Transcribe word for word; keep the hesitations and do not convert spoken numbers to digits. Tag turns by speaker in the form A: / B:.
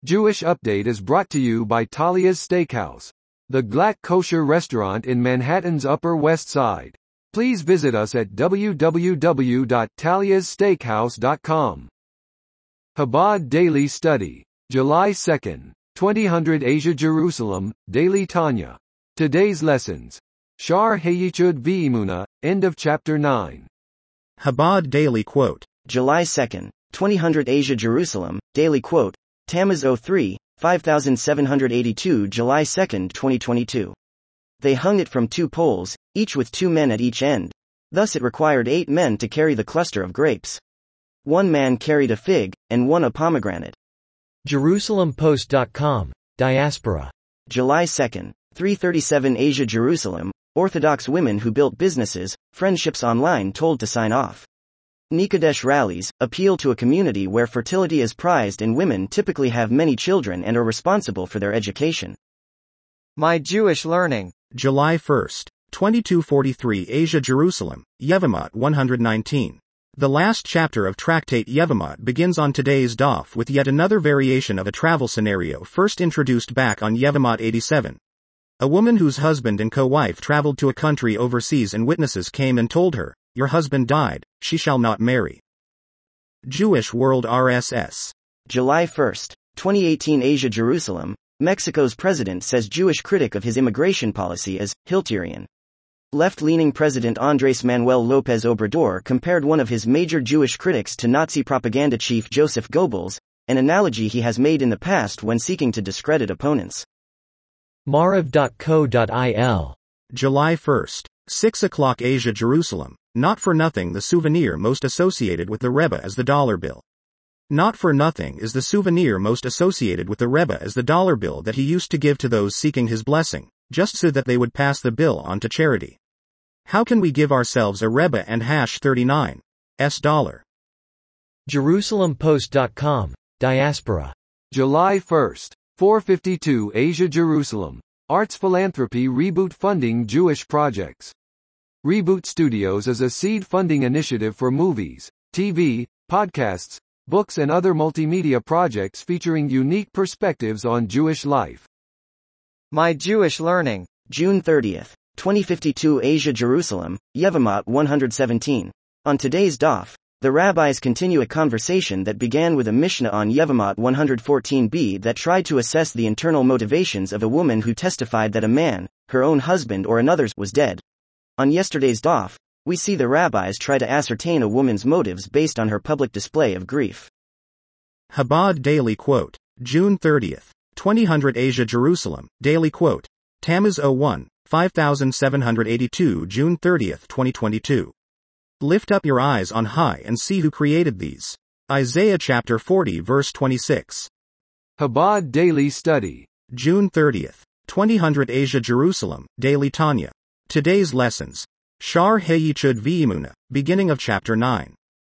A: Jewish Update is brought to you by Talia's Steakhouse, the Glatt kosher restaurant in Manhattan's Upper West Side. Please visit us at w w w dot talias steakhouse dot com. Chabad Daily Study, July second, twenty hundred Asia Jerusalem, Daily Tanya. Today's lessons. Shar Hayichud V'imuna, end of chapter nine.
B: Chabad Daily Quote.
C: July second, twenty hundred Asia Jerusalem, Daily Quote, Tammuz oh three, five thousand seven hundred eighty-two July second, twenty twenty-two. They hung it from two poles, each with two men at each end. Thus it required eight men to carry the cluster of grapes. One man carried a fig, and one a pomegranate.
D: Jerusalem Post dot com, Diaspora.
C: July second, three thirty-seven Asia Jerusalem, Orthodox women who built businesses, friendships online told to sign off. Nikodesh rallies, appeal to a community where fertility is prized and women typically have many children and are responsible for their education.
E: My Jewish Learning.
B: July first, twenty-two forty-three Asia Jerusalem, Yevamot one hundred nineteen. The last chapter of Tractate Yevamot begins on today's daf with yet another variation of a travel scenario first introduced back on Yevamot eighty-seven. A woman whose husband and co-wife traveled to a country overseas and witnesses came and told her, "Your husband died, she shall not marry." Jewish World R S S.
C: July first, twenty eighteen Asia Jerusalem, Mexico's president says Jewish critic of his immigration policy is Hilterian. Left-leaning President Andrés Manuel López Obrador compared one of his major Jewish critics to Nazi propaganda chief Joseph Goebbels, an analogy he has made in the past when seeking to discredit opponents.
D: Maariv dot co dot I L.
B: July first, six o'clock Asia Jerusalem, not for nothing the souvenir most associated with the Rebbe is the dollar bill. Not for nothing is the souvenir most associated with the Rebbe as the dollar bill that he used to give to those seeking his blessing, just so that they would pass the bill on to charity. How can we give ourselves a Rebbe and hash thirty-nine S dollar?
D: Jerusalem Post dot com, Diaspora.
A: July first, four fifty-two Asia Jerusalem, Arts Philanthropy Reboot funding Jewish projects. Reboot Studios is a seed funding initiative for movies, T V, podcasts, books and other multimedia projects featuring unique perspectives on Jewish life.
E: My Jewish Learning.
C: June thirtieth, twenty fifty-two Asia Jerusalem, Yevamot one hundred seventeen. On today's daf, the rabbis continue a conversation that began with a Mishnah on Yevamot one hundred fourteen b that tried to assess the internal motivations of a woman who testified that a man, her own husband or another's, was dead. On yesterday's daf, we see the rabbis try to ascertain a woman's motives based on her public display of grief.
B: Chabad Daily Quote. June thirtieth, twenty hundred Asia Jerusalem, Daily Quote. Tammuz oh one, five thousand seven hundred eighty-two June thirtieth, twenty twenty-two. Lift up your eyes on high and see who created these. Isaiah chapter forty verse twenty-six.
A: Chabad Daily Study.
B: June thirtieth, twenty hundred Asia Jerusalem, Daily Tanya. Today's lessons. Shar Hayichud V'imuna, beginning of chapter nine.